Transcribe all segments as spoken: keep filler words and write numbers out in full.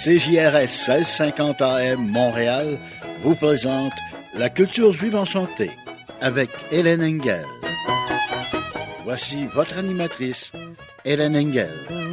C J R S seize cinquante A M Montréal vous présente La culture juive enchantée avec Hélène Engel. Voici votre animatrice, Hélène Engel.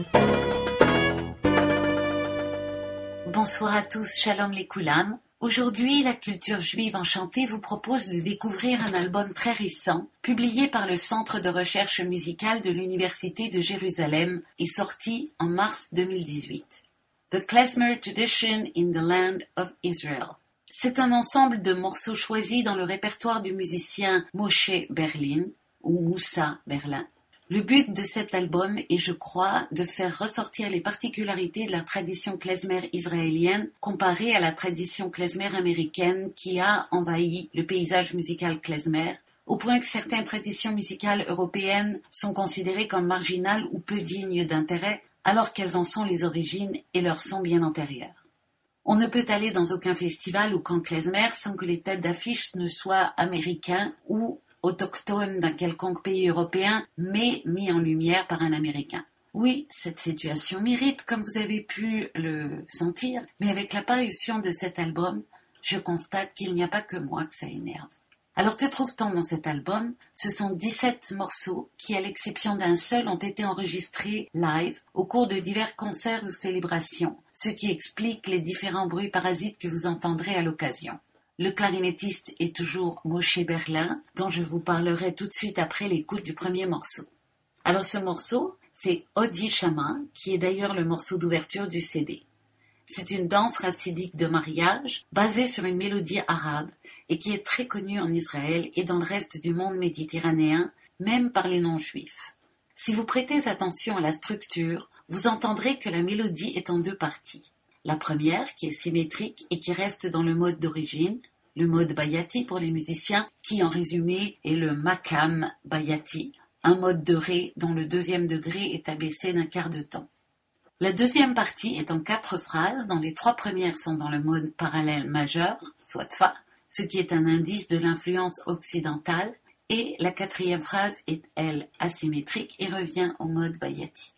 Bonsoir à tous, shalom les koulam. Aujourd'hui, la culture juive enchantée vous propose de découvrir un album très récent, publié par le Centre de recherche musicale de l'Université de Jérusalem et sorti en mars deux mille dix-huit. The Klezmer Tradition in the Land of Israel. C'est un ensemble de morceaux choisis dans le répertoire du musicien Moshe Berlin, ou Moussa Berlin. Le but de cet album est, je crois, de faire ressortir les particularités de la tradition klezmer israélienne comparée à la tradition klezmer américaine qui a envahi le paysage musical klezmer, au point que certaines traditions musicales européennes sont considérées comme marginales ou peu dignes d'intérêt, alors qu'elles en sont les origines et leur sont bien antérieures. On ne peut aller dans aucun festival ou camp klezmer sans que les têtes d'affiche ne soient américains ou autochtone d'un quelconque pays européen, mais mis en lumière par un Américain. Oui, cette situation m'irrite, comme vous avez pu le sentir, mais avec l'apparition de cet album, je constate qu'il n'y a pas que moi que ça énerve. Alors que trouve-t-on dans cet album? Ce sont dix-sept morceaux qui, à l'exception d'un seul, ont été enregistrés live au cours de divers concerts ou célébrations, ce qui explique les différents bruits parasites que vous entendrez à l'occasion. Le clarinettiste est toujours Moshe Berlin, dont je vous parlerai tout de suite après l'écoute du premier morceau. Alors ce morceau, c'est Odi Shama, qui est d'ailleurs le morceau d'ouverture du C D. C'est une danse racidique de mariage, basée sur une mélodie arabe, et qui est très connue en Israël et dans le reste du monde méditerranéen, même par les non-juifs. Si vous prêtez attention à la structure, vous entendrez que la mélodie est en deux parties. La première, qui est symétrique et qui reste dans le mode d'origine, le mode bayati pour les musiciens, qui en résumé est le makam bayati, un mode de ré dont le deuxième degré est abaissé d'un quart de ton. La deuxième partie est en quatre phrases, dont les trois premières sont dans le mode parallèle majeur, soit fa, ce qui est un indice de l'influence occidentale, et la quatrième phrase est, elle, asymétrique et revient au mode bayati.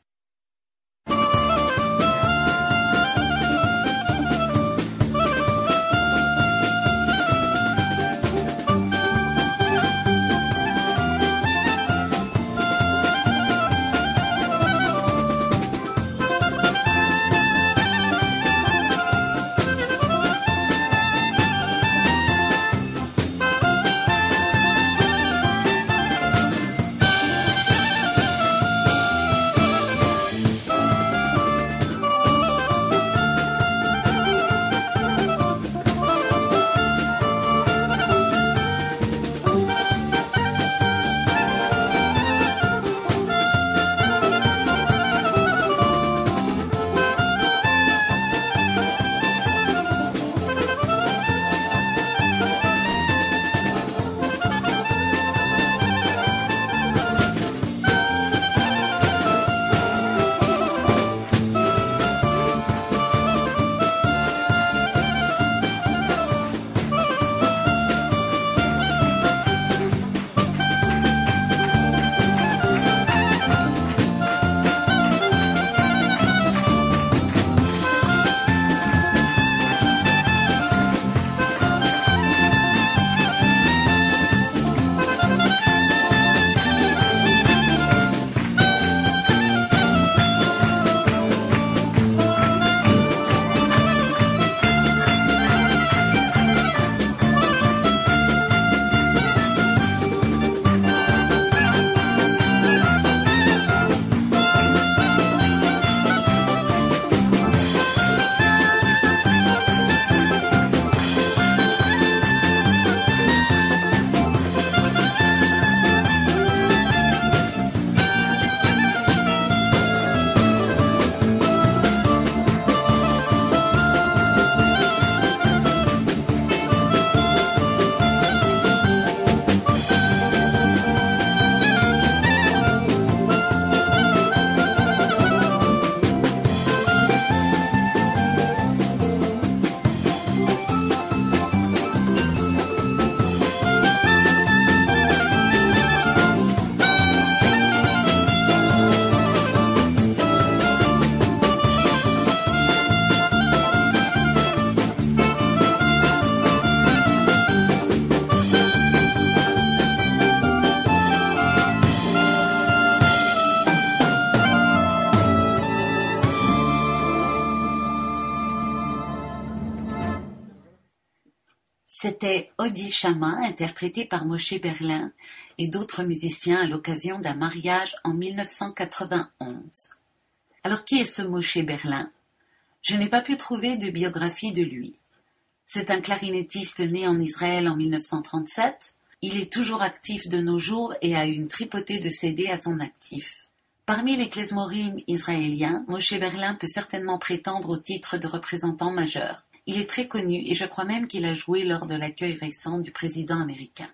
C'était Odi Shama, interprété par Moshe Berlin et d'autres musiciens à l'occasion d'un mariage en mille neuf cent quatre-vingt-onze. Alors qui est ce Moshe Berlin? Je n'ai pas pu trouver de biographie de lui. C'est un clarinettiste né en Israël en mille neuf cent trente-sept. Il est toujours actif de nos jours et a une tripotée de C D à son actif. Parmi les klezmorim israéliens, Moshe Berlin peut certainement prétendre au titre de représentant majeur. Il est très connu et je crois même qu'il a joué lors de l'accueil récent du président américain.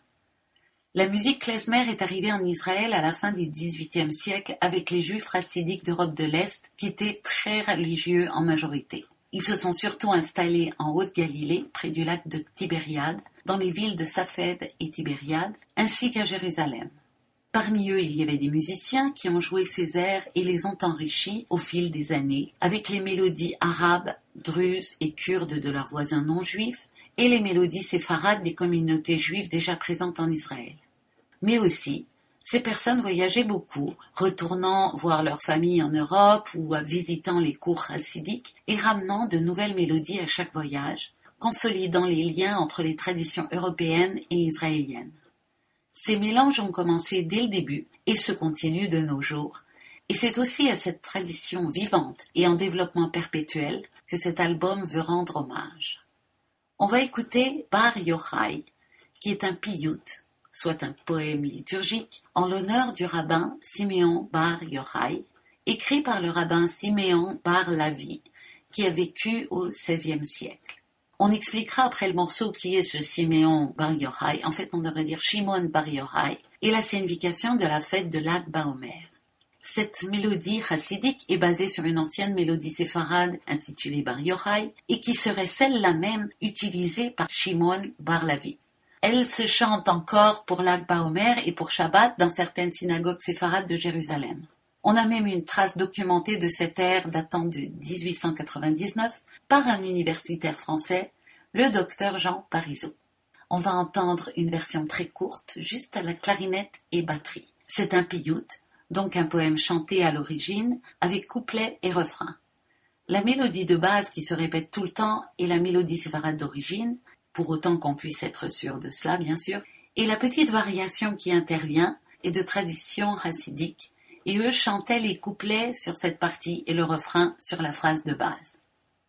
La musique klezmer est arrivée en Israël à la fin du dix-huitième siècle avec les Juifs chassidiques d'Europe de l'Est qui étaient très religieux en majorité. Ils se sont surtout installés en Haute-Galilée, près du lac de Tibériade, dans les villes de Safed et Tibériade, ainsi qu'à Jérusalem. Parmi eux, il y avait des musiciens qui ont joué ces airs et les ont enrichis au fil des années avec les mélodies arabes, druzes et kurdes de leurs voisins non juifs et les mélodies séfarades des communautés juives déjà présentes en Israël. Mais aussi, ces personnes voyageaient beaucoup, retournant voir leur famille en Europe ou visitant les cours chassidiques et ramenant de nouvelles mélodies à chaque voyage, consolidant les liens entre les traditions européennes et israéliennes. Ces mélanges ont commencé dès le début et se continuent de nos jours, et c'est aussi à cette tradition vivante et en développement perpétuel que cet album veut rendre hommage. On va écouter Bar Yochai, qui est un piyut, soit un poème liturgique, en l'honneur du rabbin Siméon Bar Yochai, écrit par le rabbin Siméon Bar Lavi, qui a vécu au seizième siècle. On expliquera après le morceau qui est ce Siméon Bar Yochai, en fait on devrait dire Shimon Bar Yochai, et la signification de la fête de Lag Baomer. Cette mélodie chassidique est basée sur une ancienne mélodie séfarade intitulée Bar Yochai et qui serait celle-là même utilisée par Shimon Bar Lavi. Elle se chante encore pour Lag Baomer et pour Shabbat dans certaines synagogues séfarades de Jérusalem. On a même une trace documentée de cet air datant de dix-huit cent quatre-vingt-dix-neuf par un universitaire français, le docteur Jean Parisot. On va entendre une version très courte, juste à la clarinette et batterie. C'est un piyut, donc un poème chanté à l'origine, avec couplet et refrain. La mélodie de base qui se répète tout le temps est la mélodie séfarade d'origine, pour autant qu'on puisse être sûr de cela, bien sûr, et la petite variation qui intervient est de tradition chassidique, et eux chantaient les couplets sur cette partie et le refrain sur la phrase de base.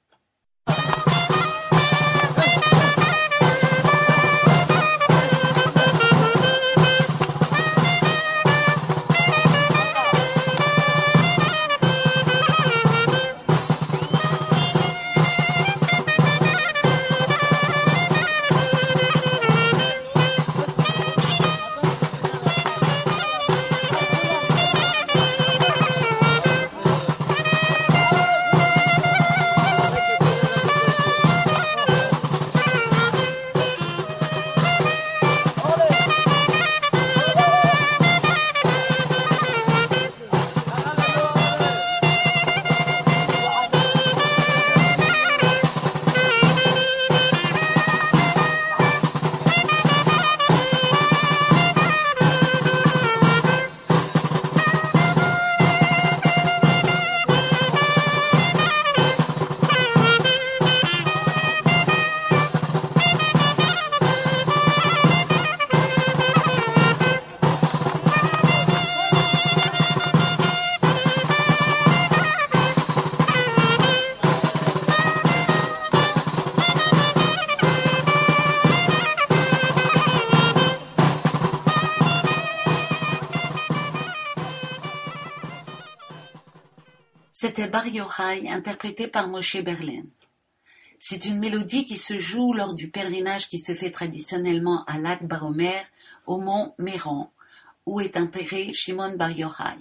C'était Bar Yochai, interprété par Moshe Berlin. C'est une mélodie qui se joue lors du pèlerinage qui se fait traditionnellement à Lag Baomer, au mont Méron, où est enterré Shimon Bar Yochai.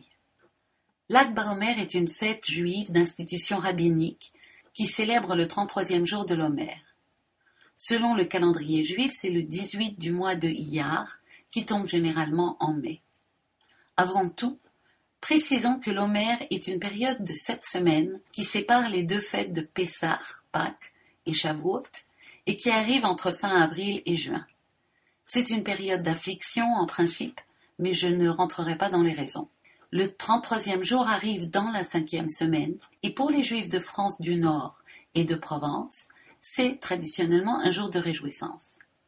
Lag Baomer est une fête juive d'institution rabbinique qui célèbre le trente-troisième jour de l'Omer. Selon le calendrier juif, c'est le dix-huit du mois de Iyar, qui tombe généralement en mai. Avant tout, précisons que l'Omer est une période de sept semaines qui sépare les deux fêtes de Pessah, Pâques et Shavuot, et qui arrive entre fin avril et juin. C'est une période d'affliction en principe, mais je ne rentrerai pas dans les raisons. Le trente-troisième jour arrive dans la cinquième semaine, et pour les Juifs de France du Nord et de Provence, c'est traditionnellement un jour de réjouissance.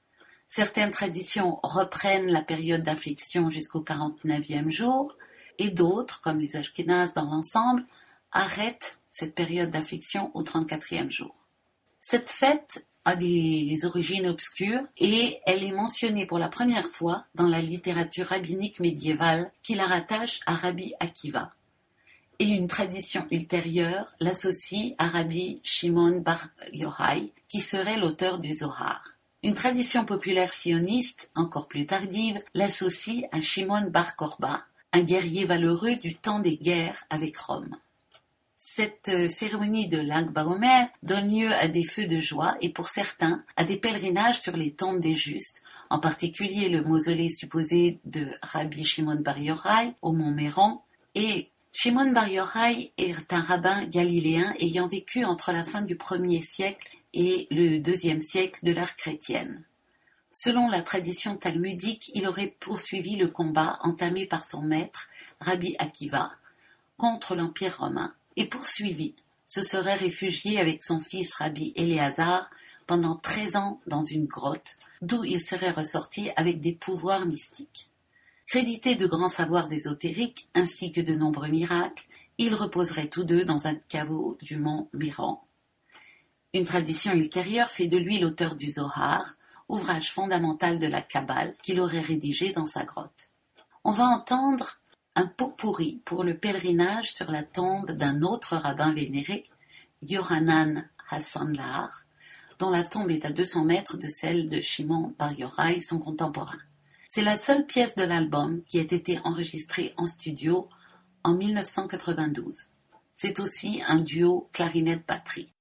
Certaines traditions reprennent la période d'affliction jusqu'au quarante-neuvième jour, et d'autres, comme les Ashkénazes dans l'ensemble, arrêtent cette période d'affliction au trente-quatrième jour. Cette fête a des origines obscures et elle est mentionnée pour la première fois dans la littérature rabbinique médiévale qui la rattache à Rabbi Akiva. Et une tradition ultérieure l'associe à Rabbi Shimon bar Yochai, qui serait l'auteur du Zohar. Une tradition populaire sioniste, encore plus tardive, l'associe à Shimon bar Korba, un guerrier valeureux du temps des guerres avec Rome. Cette cérémonie de Lag Baomer donne lieu à des feux de joie et pour certains à des pèlerinages sur les tombes des justes, en particulier le mausolée supposé de Rabbi Shimon bar Yochai au mont Méron. Et Shimon bar Yochai est un rabbin galiléen ayant vécu entre la fin du premier siècle et le deuxième siècle de l'ère chrétienne. Selon la tradition talmudique, il aurait poursuivi le combat entamé par son maître, Rabbi Akiva, contre l'Empire romain, et poursuivi, se serait réfugié avec son fils Rabbi Éléazar pendant treize ans dans une grotte, d'où il serait ressorti avec des pouvoirs mystiques. Crédités de grands savoirs ésotériques ainsi que de nombreux miracles, ils reposeraient tous deux dans un caveau du mont Méron. Une tradition ultérieure fait de lui l'auteur du Zohar, ouvrage fondamental de la Kabbale qu'il aurait rédigé dans sa grotte. On va entendre un pot-pourri pour le pèlerinage sur la tombe d'un autre rabbin vénéré, Yohanan Hassan Lahar, dont la tombe est à deux cents mètres de celle de Shimon bar Yochai, son contemporain. C'est la seule pièce de l'album qui ait été enregistrée en studio en mille neuf cent quatre-vingt-douze. C'est aussi un duo clarinette-batterie.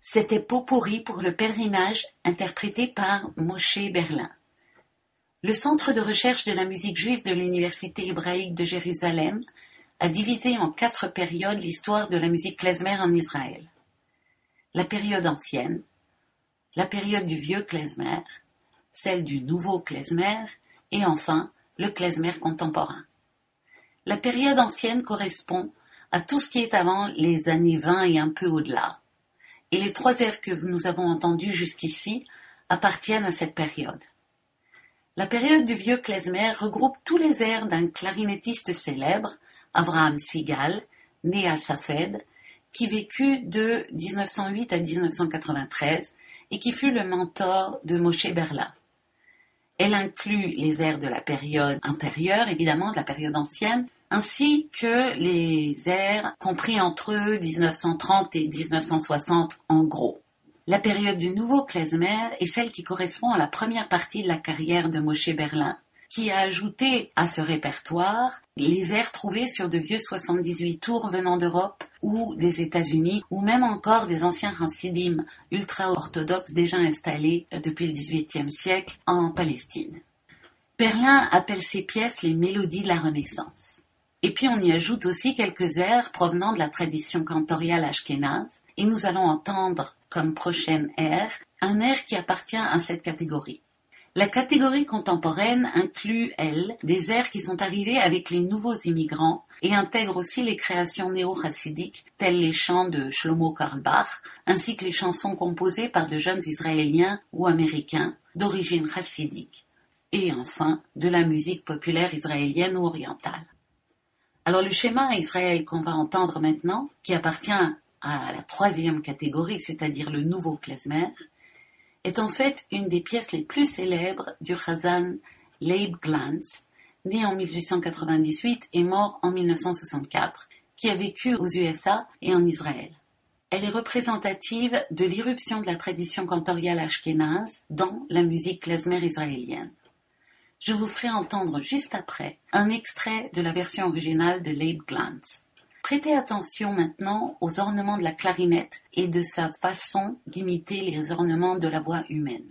C'était Pot-pourri pour le pèlerinage interprété par Moshe Berlin. Le Centre de recherche de la musique juive de l'Université hébraïque de Jérusalem a divisé en quatre périodes l'histoire de la musique klezmer en Israël. La période ancienne, la période du vieux klezmer, celle du nouveau klezmer et enfin le klezmer contemporain. La période ancienne correspond à tout ce qui est avant les années vingt et un peu au-delà. Et les trois airs que nous avons entendus jusqu'ici appartiennent à cette période. La période du vieux klezmer regroupe tous les airs d'un clarinettiste célèbre, Avraham Sigal, né à Safed, qui vécut de dix-neuf cent huit à dix-neuf cent quatre-vingt-treize et qui fut le mentor de Moshe Berlin. Elle inclut les airs de la période antérieure, évidemment de la période ancienne, ainsi que les airs compris entre dix-neuf cent trente et dix-neuf cent soixante en gros. La période du nouveau klezmer est celle qui correspond à la première partie de la carrière de Moshe Berlin, qui a ajouté à ce répertoire les airs trouvés sur de vieux soixante-dix-huit tours venant d'Europe ou des États-Unis, ou même encore des anciens chassidim ultra-orthodoxes déjà installés depuis le dix-huitième siècle en Palestine. Berlin appelle ces pièces les mélodies de la Renaissance. Et puis on y ajoute aussi quelques airs provenant de la tradition cantoriale ashkénaze, et nous allons entendre comme prochaine air un air qui appartient à cette catégorie. La catégorie contemporaine inclut, elle, des airs qui sont arrivés avec les nouveaux immigrants et intègre aussi les créations néo-chassidiques telles les chants de Shlomo Carlebach, ainsi que les chansons composées par de jeunes Israéliens ou Américains d'origine chassidique, et enfin de la musique populaire israélienne ou orientale. Alors le schéma Israël qu'on va entendre maintenant, qui appartient à la troisième catégorie, c'est-à-dire le nouveau klezmer, est en fait une des pièces les plus célèbres du chazan Leib Glantz, né en mille huit cent quatre-vingt-dix-huit et mort en mille neuf cent soixante-quatre, qui a vécu aux U S A et en Israël. Elle est représentative de l'irruption de la tradition cantoriale ashkénaze dans la musique klezmer israélienne. Je vous ferai entendre juste après un extrait de la version originale de Leib Glantz. Prêtez attention maintenant aux ornements de la clarinette et de sa façon d'imiter les ornements de la voix humaine.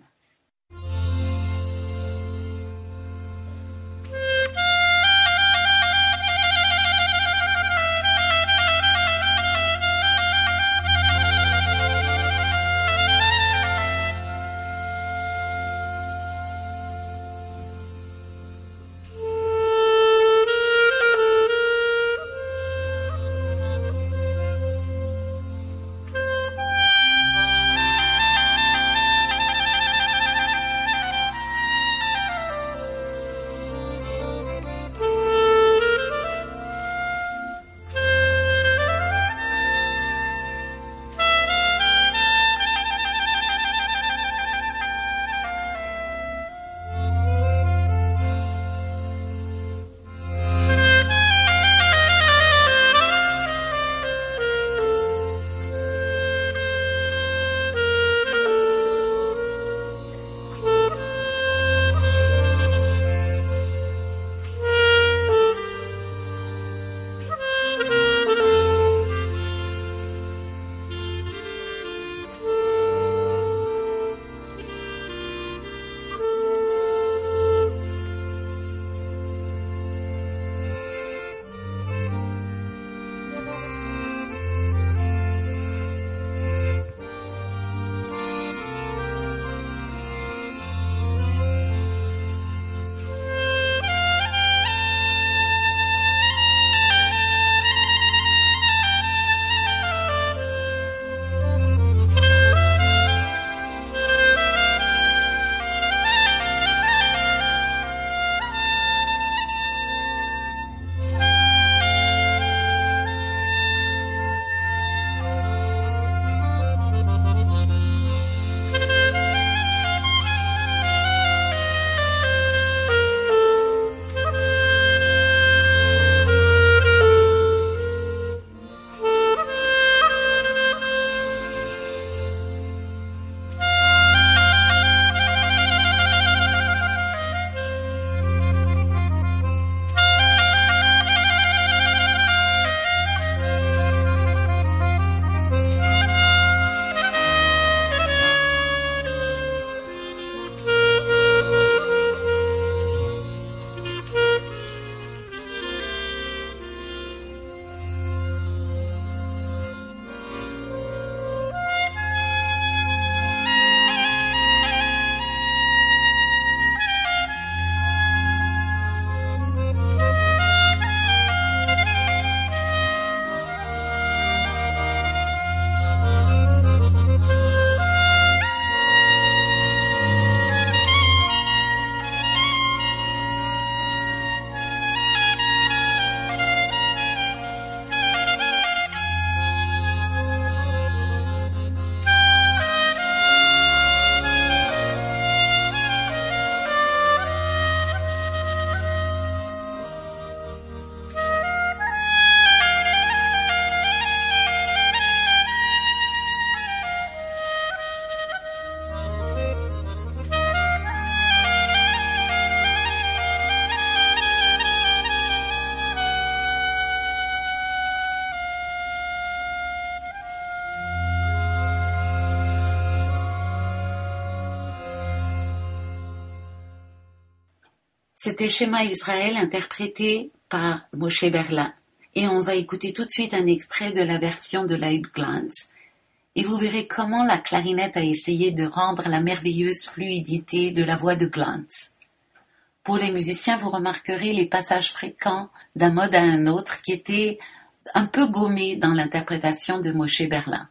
C'était Shema Israël interprété par Moshe Berlin. Et on va écouter tout de suite un extrait de la version de Leib Glantz. Et vous verrez comment la clarinette a essayé de rendre la merveilleuse fluidité de la voix de Glantz. Pour les musiciens, vous remarquerez les passages fréquents d'un mode à un autre qui étaient un peu gommés dans l'interprétation de Moshe Berlin.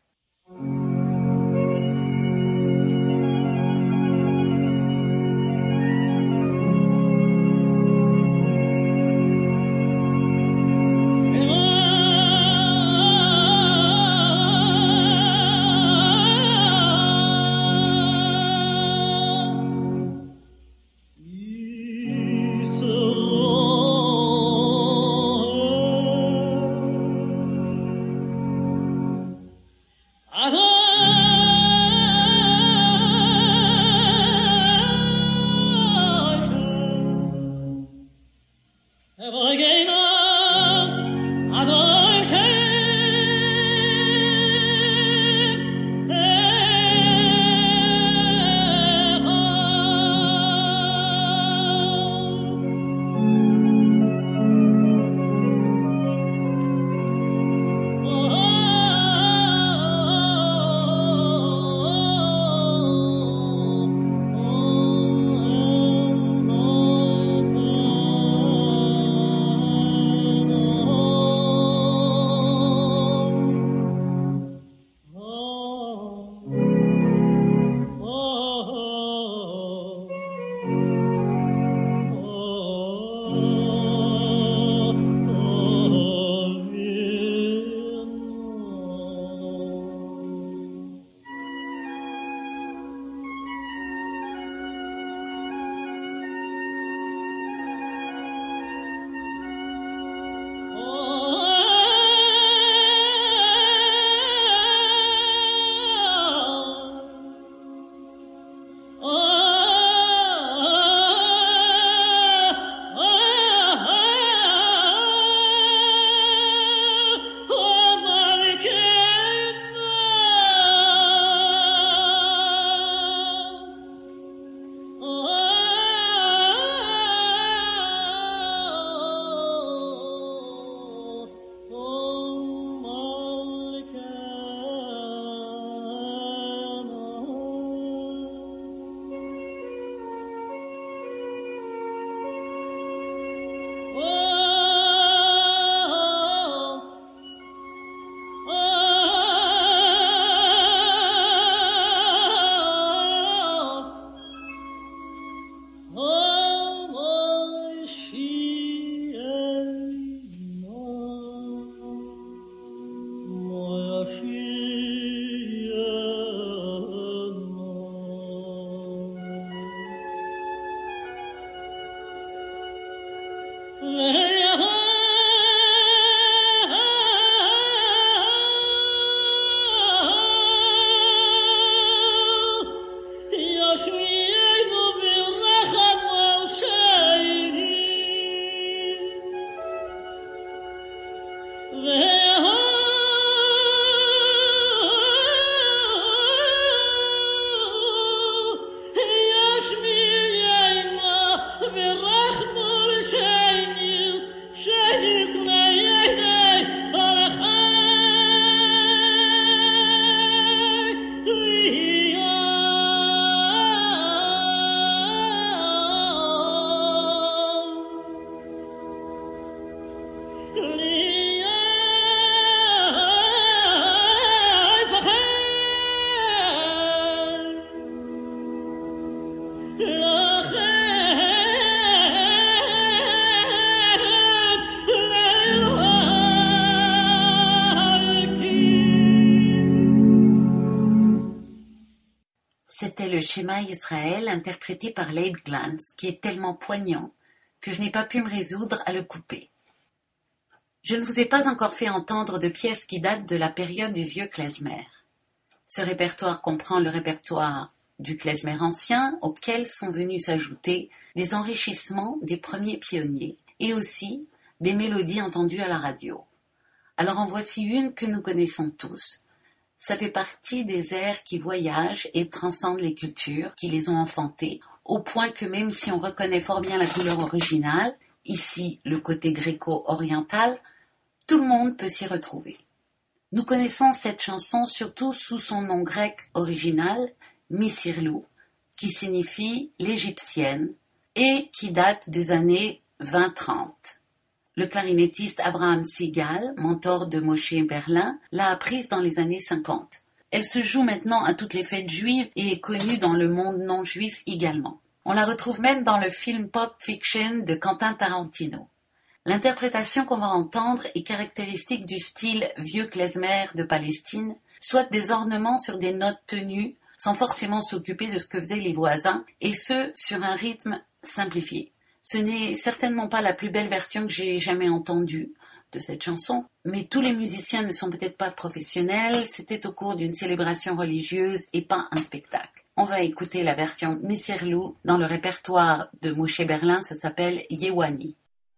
C'était le Shema Israël interprété par Leib Glantz qui est tellement poignant que je n'ai pas pu me résoudre à le couper. Je ne vous ai pas encore fait entendre de pièces qui datent de la période du vieux klezmer. Ce répertoire comprend le répertoire du klezmer ancien auquel sont venus s'ajouter des enrichissements des premiers pionniers et aussi des mélodies entendues à la radio. Alors en voici une que nous connaissons tous. Ça fait partie des airs qui voyagent et transcendent les cultures qui les ont enfantés au point que même si on reconnaît fort bien la couleur originale, ici le côté gréco-oriental, tout le monde peut s'y retrouver. Nous connaissons cette chanson surtout sous son nom grec original, Misirlou, qui signifie l'égyptienne et qui date des années vingt trente. Le clarinettiste Abraham Segal, mentor de Moshe Berlin, l'a apprise dans les années cinquante. Elle se joue maintenant à toutes les fêtes juives et est connue dans le monde non juif également. On la retrouve même dans le film Pulp Fiction de Quentin Tarantino. L'interprétation qu'on va entendre est caractéristique du style vieux klezmer de Palestine, soit des ornements sur des notes tenues, sans forcément s'occuper de ce que faisaient les voisins, et ce, sur un rythme simplifié. Ce n'est certainement pas la plus belle version que j'ai jamais entendue de cette chanson, mais tous les musiciens ne sont peut-être pas professionnels, c'était au cours d'une célébration religieuse et pas un spectacle. On va écouter la version Misirlou dans le répertoire de Moshe Berlin, ça s'appelle Yewani.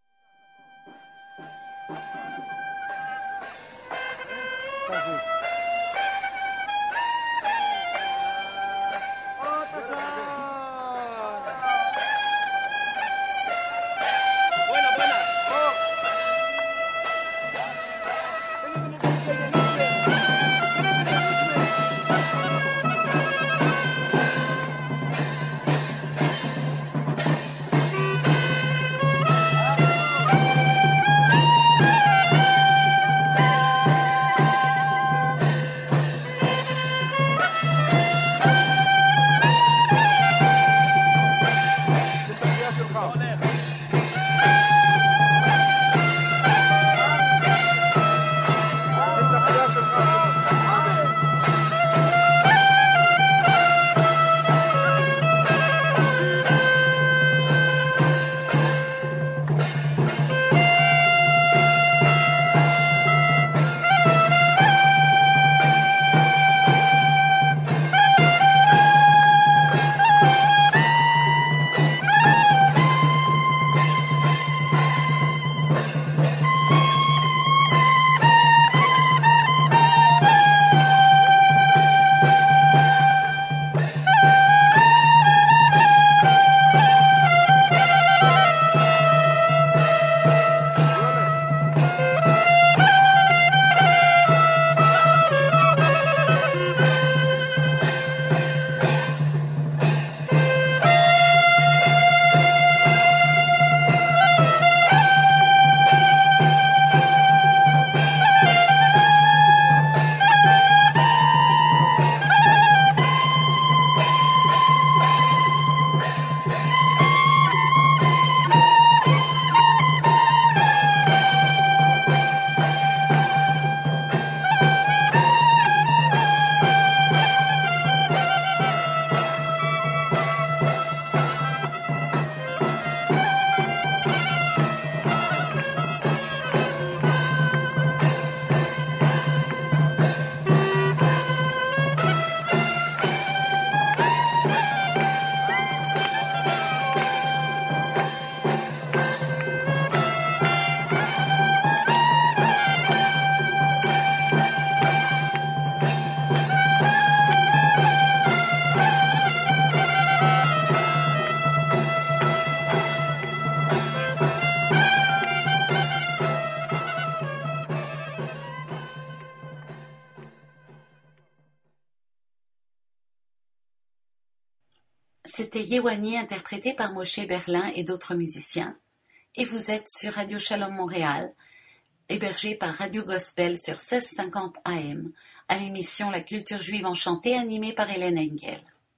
C'était Yewani interprété par Moshe Berlin et d'autres musiciens. Et vous êtes sur Radio Shalom Montréal, hébergé par Radio Gospel sur seize cinquante A M, à l'émission La Culture Juive Enchantée animée par Hélène Engel.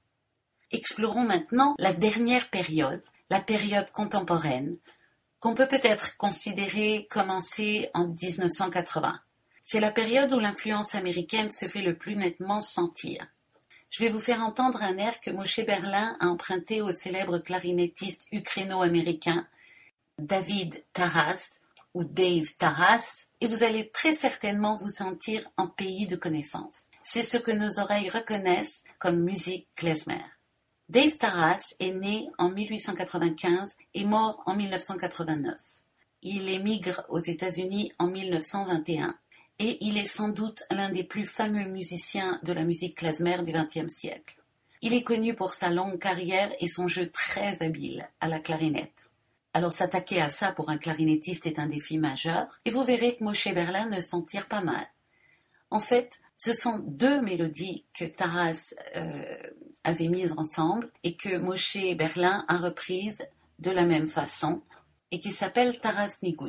Explorons maintenant la dernière période, la période contemporaine, qu'on peut peut-être considérer commencer en dix-neuf cent quatre-vingts. C'est la période où l'influence américaine se fait le plus nettement sentir. Je vais vous faire entendre un air que Moshe Berlin a emprunté au célèbre clarinettiste ukraino-américain David Taras ou Dave Taras, et vous allez très certainement vous sentir en pays de connaissance. C'est ce que nos oreilles reconnaissent comme musique klezmer. Dave Taras est né en mille huit cent quatre-vingt-quinze et mort en mille neuf cent quatre-vingt-neuf. Il émigre aux États-Unis en mille neuf cent vingt et un et il est sans doute l'un des plus fameux musiciens de la musique klezmer du vingtième siècle. Il est connu pour sa longue carrière et son jeu très habile à la clarinette. Alors s'attaquer à ça pour un clarinettiste est un défi majeur, et vous verrez que Moshe Berlin ne s'en tire pas mal. En fait, ce sont deux mélodies que Taras euh, avait mises ensemble et que Moshe Berlin a reprises de la même façon et qui s'appellent Taras Nigun.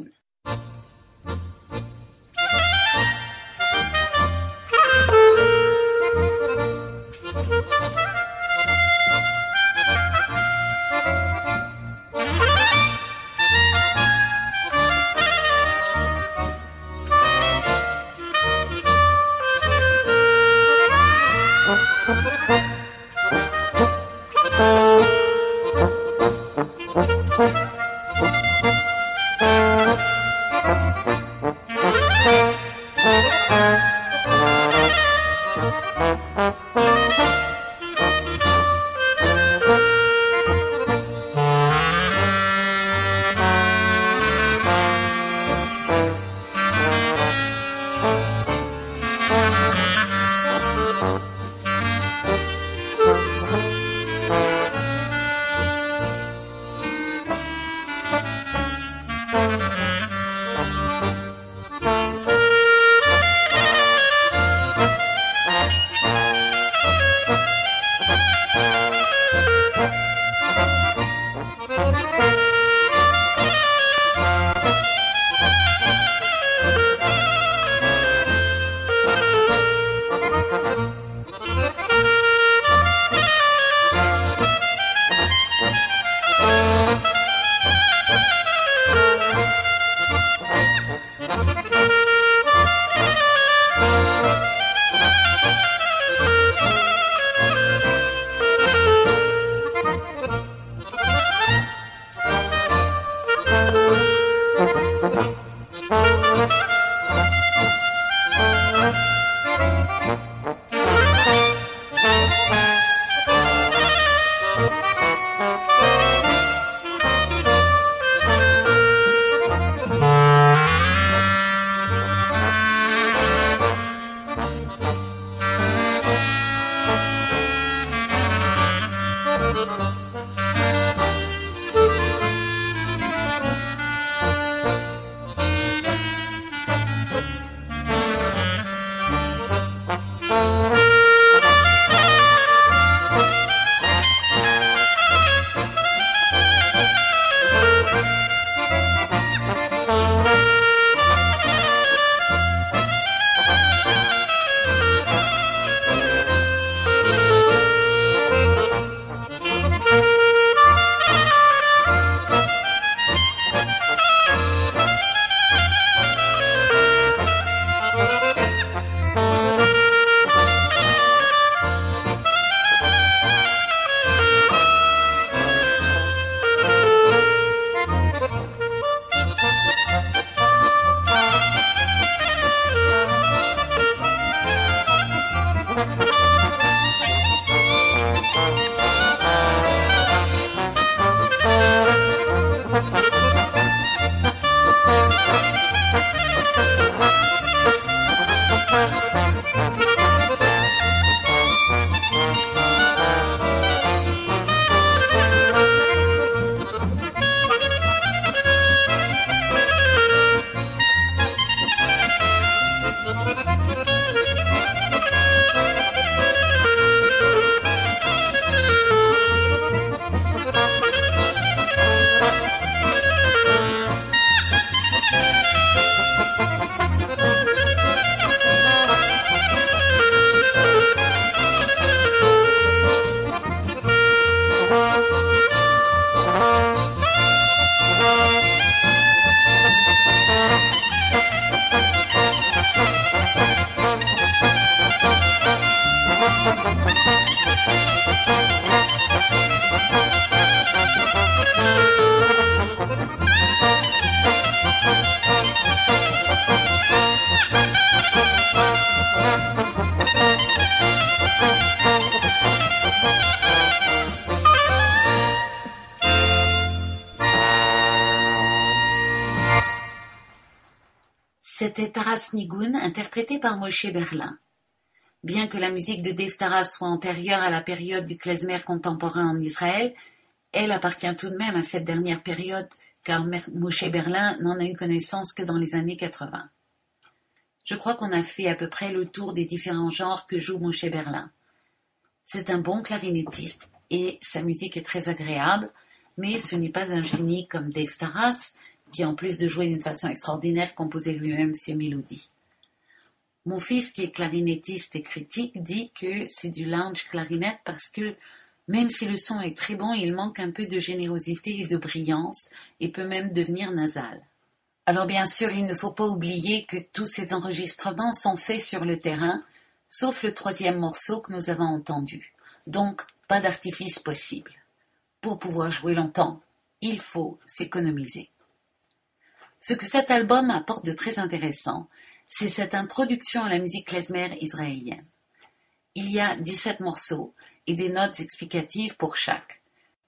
C'était Taras Nigun, interprété par Moshe Berlin. Bien que la musique de Dave Tarras soit antérieure à la période du klezmer contemporain en Israël, elle appartient tout de même à cette dernière période car Moshe Berlin n'en a eu connaissance que dans les années quatre-vingts. Je crois qu'on a fait à peu près le tour des différents genres que joue Moshe Berlin. C'est un bon clarinettiste et sa musique est très agréable, mais ce n'est pas un génie comme Dave Tarras, qui en plus de jouer d'une façon extraordinaire composait lui-même ses mélodies. Mon fils, qui est clarinettiste et critique, dit que c'est du lounge clarinette parce que même si le son est très bon, il manque un peu de générosité et de brillance et peut même devenir nasal. Alors bien sûr, il ne faut pas oublier que tous ces enregistrements sont faits sur le terrain, sauf le troisième morceau que nous avons entendu. Donc, pas d'artifice possible. Pour pouvoir jouer longtemps, il faut s'économiser. Ce que cet album apporte de très intéressant, c'est cette introduction à la musique klezmer israélienne. Il y a dix-sept morceaux et des notes explicatives pour chaque.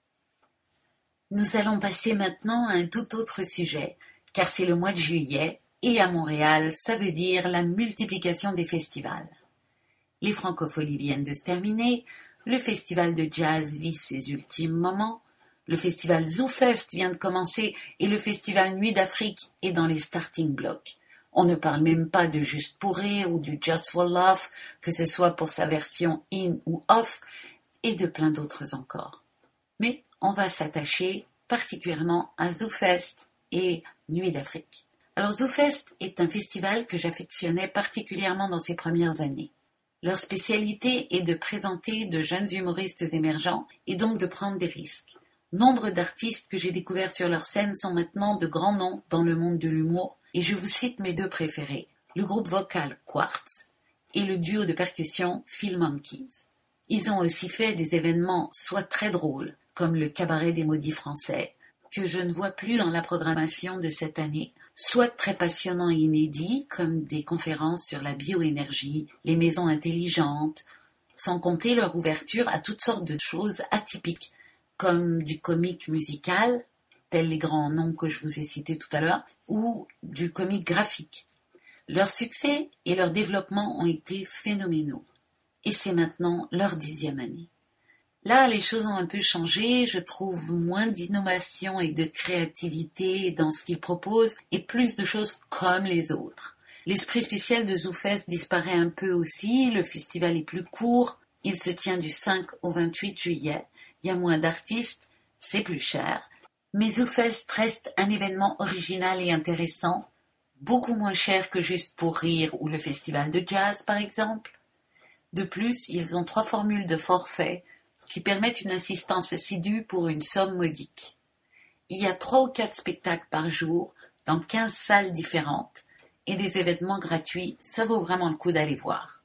Nous allons passer maintenant à un tout autre sujet, car c'est le mois de juillet, et à Montréal, ça veut dire la multiplication des festivals. Les francopholies viennent de se terminer, le festival de jazz vit ses ultimes moments, le festival ZooFest vient de commencer et le festival Nuit d'Afrique est dans les starting blocks. On ne parle même pas de Juste pour rire ou du Just for Love, que ce soit pour sa version in ou off, et de plein d'autres encore. Mais on va s'attacher particulièrement à ZooFest et Nuit d'Afrique. Alors ZooFest est un festival que j'affectionnais particulièrement dans ses premières années. Leur spécialité est de présenter de jeunes humoristes émergents et donc de prendre des risques. Nombre d'artistes que j'ai découverts sur leur scène sont maintenant de grands noms dans le monde de l'humour et je vous cite mes deux préférés, le groupe vocal Quartz et le duo de percussion Phil Monkeys. Ils ont aussi fait des événements soit très drôles, comme le cabaret des maudits français, que je ne vois plus dans la programmation de cette année, soit très passionnants et inédits, comme des conférences sur la bioénergie, les maisons intelligentes, sans compter leur ouverture à toutes sortes de choses atypiques, comme du comique musical, tels les grands noms que je vous ai cités tout à l'heure, ou du comique graphique. Leur succès et leur développement ont été phénoménaux. Et c'est maintenant leur dixième année. Là, les choses ont un peu changé, je trouve moins d'innovation et de créativité dans ce qu'ils proposent et plus de choses comme les autres. L'esprit spécial de ZooFest disparaît un peu aussi, le festival est plus court, il se tient du cinq au vingt-huit juillet, il y a moins d'artistes, c'est plus cher, mais ZooFest reste un événement original et intéressant, beaucoup moins cher que Juste pour rire ou le festival de jazz par exemple. De plus, ils ont trois formules de forfait qui permettent une assistance assidue pour une somme modique. Il y a trois ou quatre spectacles par jour dans quinze salles différentes et des événements gratuits, ça vaut vraiment le coup d'aller voir.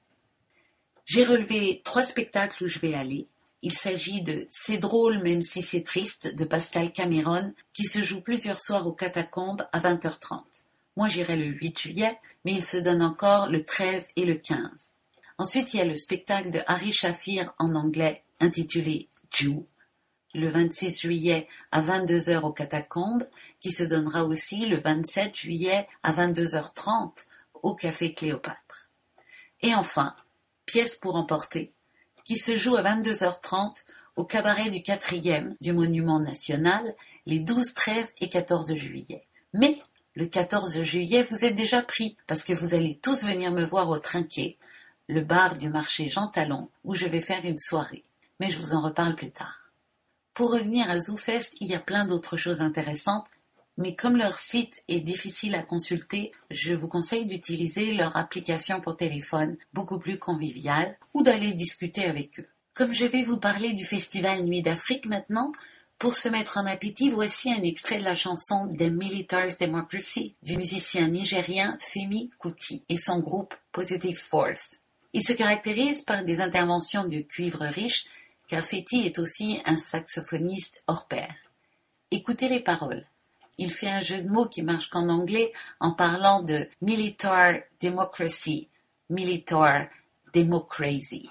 J'ai relevé trois spectacles où je vais aller. Il s'agit de C'est drôle même si c'est triste de Pascal Cameron qui se joue plusieurs soirs aux Catacombes à vingt heures trente. Moi j'irai le huit juillet, mais il se donne encore le treize et le quinze. Ensuite, il y a le spectacle de Harry Shafir en anglais intitulé Jew, le vingt-six juillet à vingt-deux heures aux Catacombes, qui se donnera aussi le vingt-sept juillet à vingt-deux heures trente au Café Cléopâtre. Et enfin, Pièce pour emporter, qui se joue à vingt-deux heures trente au cabaret du quatrième du Monument National les douze, treize et quatorze juillet. Mais le quatorze juillet, vous êtes déjà pris parce que vous allez tous venir me voir au Trinquet, le bar du marché Jean Talon, où je vais faire une soirée. Mais je vous en reparle plus tard. Pour revenir à ZooFest, il y a plein d'autres choses intéressantes, mais comme leur site est difficile à consulter, je vous conseille d'utiliser leur application pour téléphone, beaucoup plus conviviale, ou d'aller discuter avec eux. Comme je vais vous parler du festival Nuit d'Afrique maintenant, pour se mettre en appétit, voici un extrait de la chanson The Military's Democracy du musicien nigérien Femi Kuti et son groupe Positive Force. Il se caractérise par des interventions de cuivre riche, car Feti est aussi un saxophoniste hors pair. Écoutez les paroles. Il fait un jeu de mots qui marche qu'en anglais en parlant de Militar Democracy, Militar Democracy.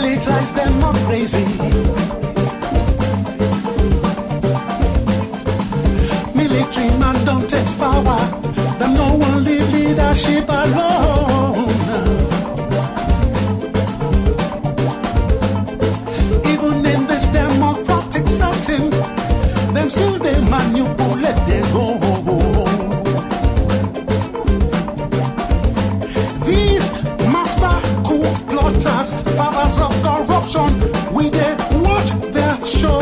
militarize them more crazy. Military man don't test power. Them no one leave leadership alone. Even in this democratic setting, them still they manipulate they go. These master coup plotters, fathers of corruption, we they watch their show.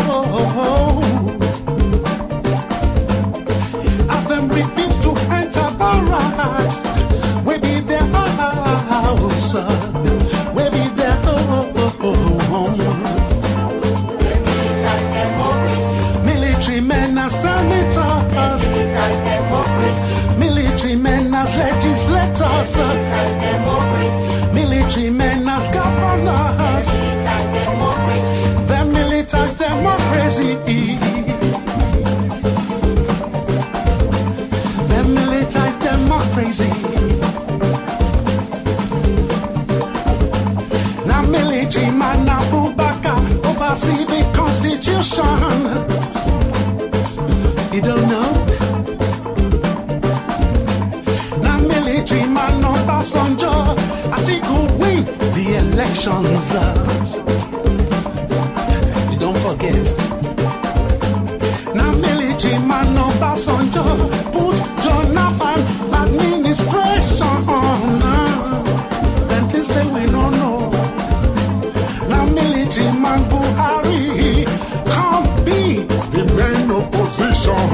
As them refuse to enter barracks, we be their house, we be their home. Military men as senators, military men as legislators, military men as governors. Them militants, democracy. Them militants, democracy. Now military man Abu Bakr oversee the constitution. You don't know? Now military man Obasanjo Atiku win the elections. You don't forget. Now military man Obasanjo put Jonathan administration. Then they say we don't know. Now military man Buhari can't be the main opposition.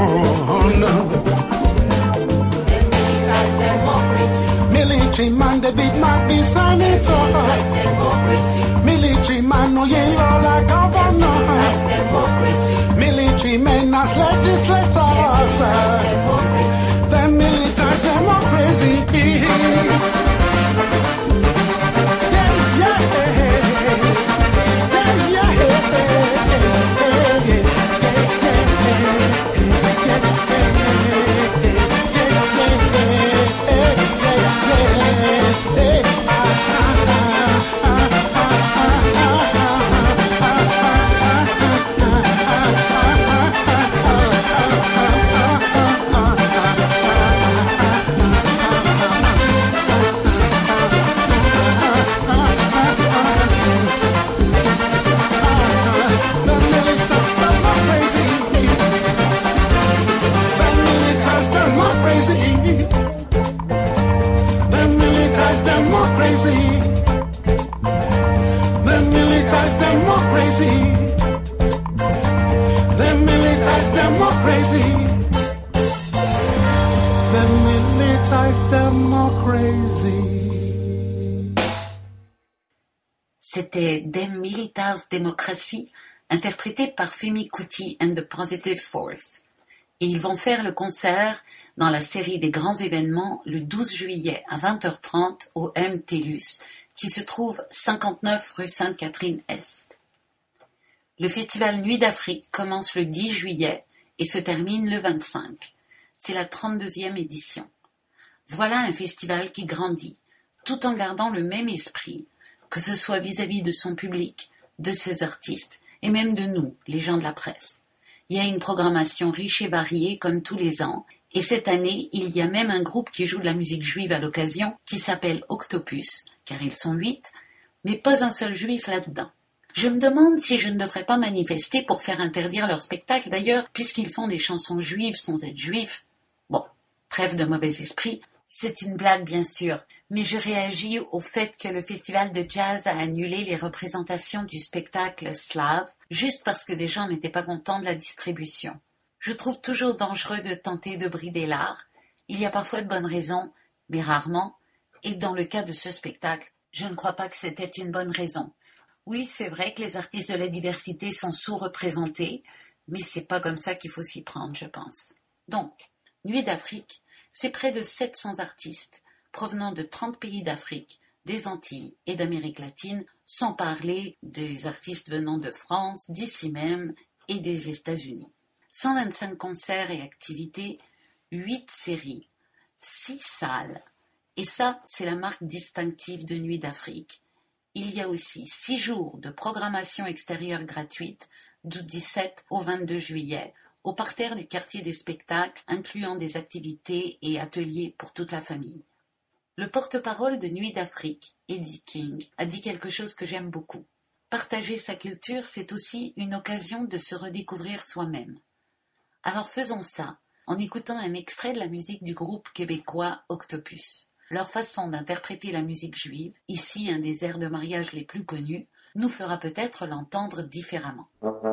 Military man David might be senator. Military man Oyinlola governor. Military men as legislators. The militants democracy. C'était Them Militars Democracy, interprété par Femi Kuti and the Positive Force. Et ils vont faire le concert dans la série des grands événements le douze juillet à vingt heures trente au M. Tellus, qui se trouve cinquante-neuf rue Sainte-Catherine-Est. Le festival Nuit d'Afrique commence le dix juillet et se termine le vingt-cinq. C'est la trente-deuxième édition. Voilà un festival qui grandit, tout en gardant le même esprit, que ce soit vis-à-vis de son public, de ses artistes, et même de nous, les gens de la presse. Il y a une programmation riche et variée, comme tous les ans, et cette année, il y a même un groupe qui joue de la musique juive à l'occasion, qui s'appelle Octopus, car ils sont huit, mais pas un seul juif là-dedans. Je me demande si je ne devrais pas manifester pour faire interdire leur spectacle, d'ailleurs, puisqu'ils font des chansons juives sans être juifs. Bon, trêve de mauvais esprit, c'est une blague bien sûr, mais je réagis au fait que le festival de jazz a annulé les représentations du spectacle slave, juste parce que des gens n'étaient pas contents de la distribution. Je trouve toujours dangereux de tenter de brider l'art. Il y a parfois de bonnes raisons, mais rarement, et dans le cas de ce spectacle, je ne crois pas que c'était une bonne raison. Oui, c'est vrai que les artistes de la diversité sont sous-représentés, mais c'est pas comme ça qu'il faut s'y prendre, je pense. Donc, Nuit d'Afrique, c'est près de sept cents artistes provenant de trente pays d'Afrique, des Antilles et d'Amérique latine, sans parler des artistes venant de France, d'ici même et des États-Unis. cent vingt-cinq concerts et activités, huit séries, six salles. Et ça, c'est la marque distinctive de Nuit d'Afrique. il y a aussi six jours de programmation extérieure gratuite du dix-sept au vingt-deux juillet au parterre du quartier des spectacles, incluant des activités et ateliers pour toute la famille. Le porte-parole de Nuit d'Afrique, Eddie King, a dit quelque chose que j'aime beaucoup. Partager sa culture, c'est aussi une occasion de se redécouvrir soi-même. Alors faisons ça en écoutant un extrait de la musique du groupe québécois Octopus. Leur façon d'interpréter la musique juive, ici un des airs de mariage les plus connus, nous fera peut-être l'entendre différemment.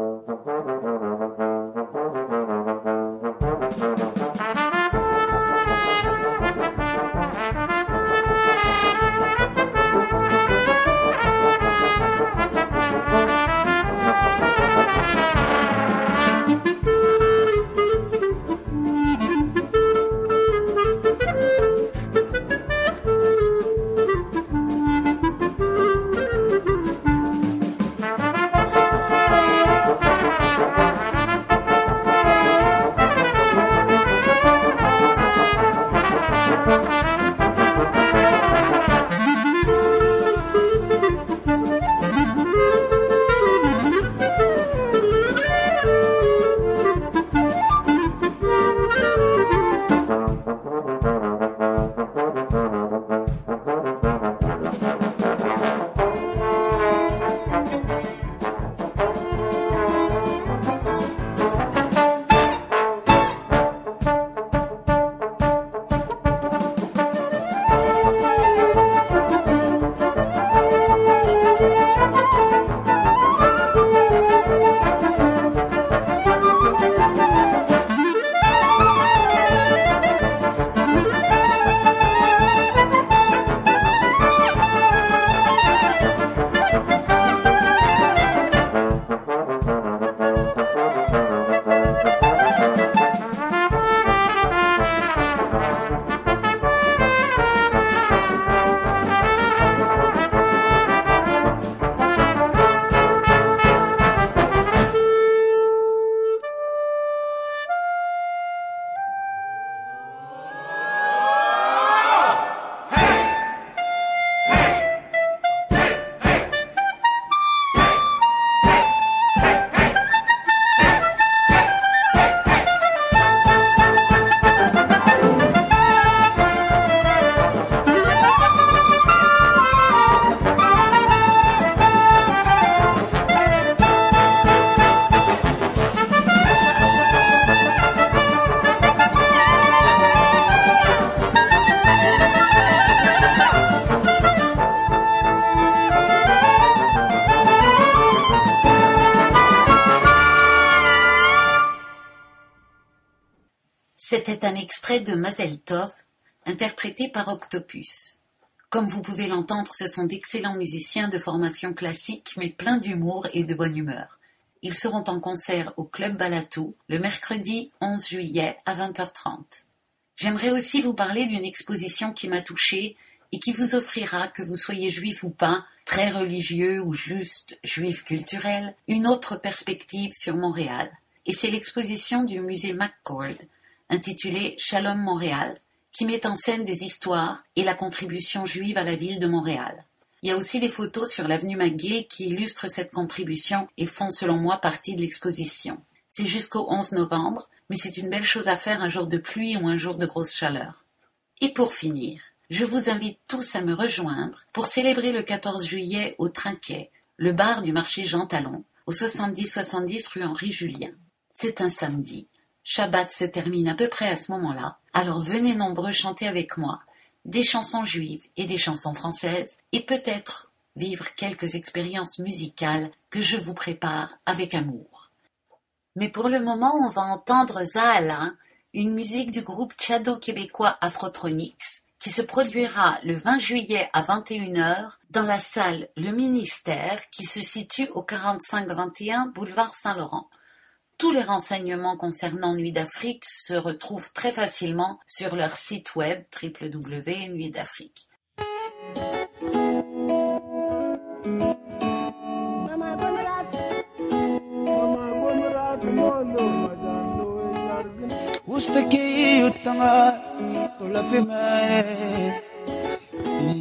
C'était un extrait de Mazel Tov, interprété par Octopus. Comme vous pouvez l'entendre, ce sont d'excellents musiciens de formation classique, mais pleins d'humour et de bonne humeur. Ils seront en concert au Club Balatou le mercredi onze juillet à vingt heures trente. J'aimerais aussi vous parler d'une exposition qui m'a touchée et qui vous offrira, que vous soyez juif ou pas, très religieux ou juste juif culturel, une autre perspective sur Montréal. Et c'est l'exposition du musée McCord, intitulée Shalom Montréal, qui met en scène des histoires et la contribution juive à la ville de Montréal. Il y a aussi des photos sur l'avenue McGill qui illustrent cette contribution et font selon moi partie de l'exposition. C'est jusqu'au onze novembre, mais c'est une belle chose à faire un jour de pluie ou un jour de grosse chaleur. Et pour finir, je vous invite tous à me rejoindre pour célébrer le quatorze juillet au Trinquet, le bar du marché Jean Talon, au soixante-dix soixante-dix rue Henri Julien. C'est un samedi. Shabbat se termine à peu près à ce moment-là, alors venez nombreux chanter avec moi des chansons juives et des chansons françaises et peut-être vivre quelques expériences musicales que je vous prépare avec amour. Mais pour le moment, on va entendre Zahala, une musique du groupe tchado-québécois Afrotronics, qui se produira le vingt juillet à vingt et une heures dans la salle Le Ministère qui se situe au quarante-cinq vingt et un boulevard Saint-Laurent. Tous les renseignements concernant Nuit d'Afrique se retrouvent très facilement sur leur site web w w w point nuit d'afrique.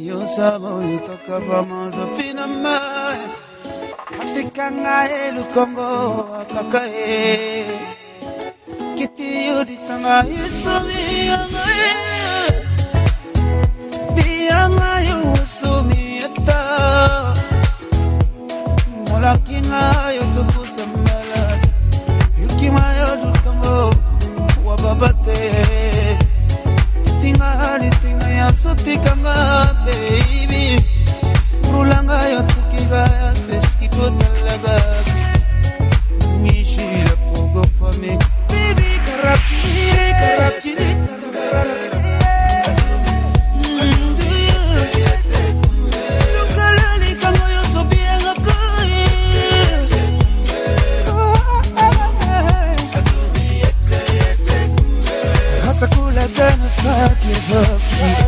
Yo sabo itoka pamoja fina mai atikanga elu Congo akakae kiti yudi tanga yusumi angae bianga yusumi ata molakinga yotukuta mala yukima yodu Congo wababate tinga tinga ya sotikanga baby urulanga yotukiga ya seskipo talaga mishira pogo fame baby karapchini karapchini lukalali kango yosobianga kai hasakula gana fakir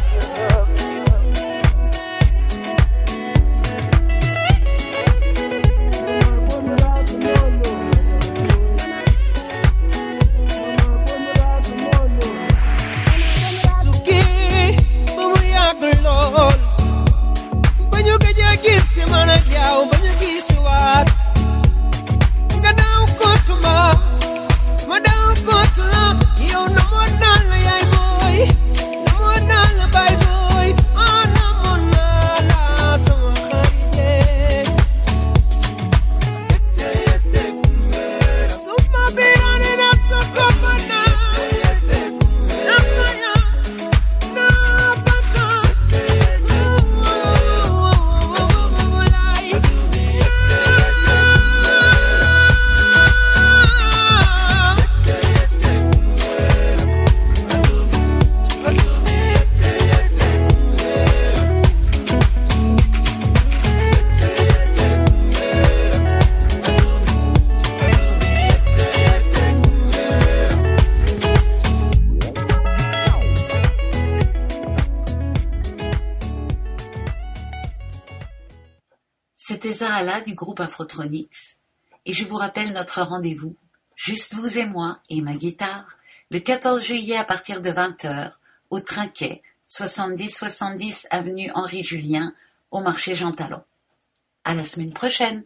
C'était Zahala du groupe Afrotronics et je vous rappelle notre rendez-vous, juste vous et moi et ma guitare, le quatorze juillet à partir de vingt heures au Trinquet, soixante-dix soixante-dix avenue Henri Julien, au marché Jean Talon. À la semaine prochaine.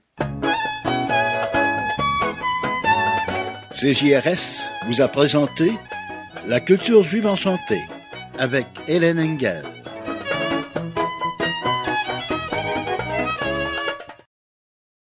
C J R S vous a présenté La culture juive en santé avec Hélène Engel.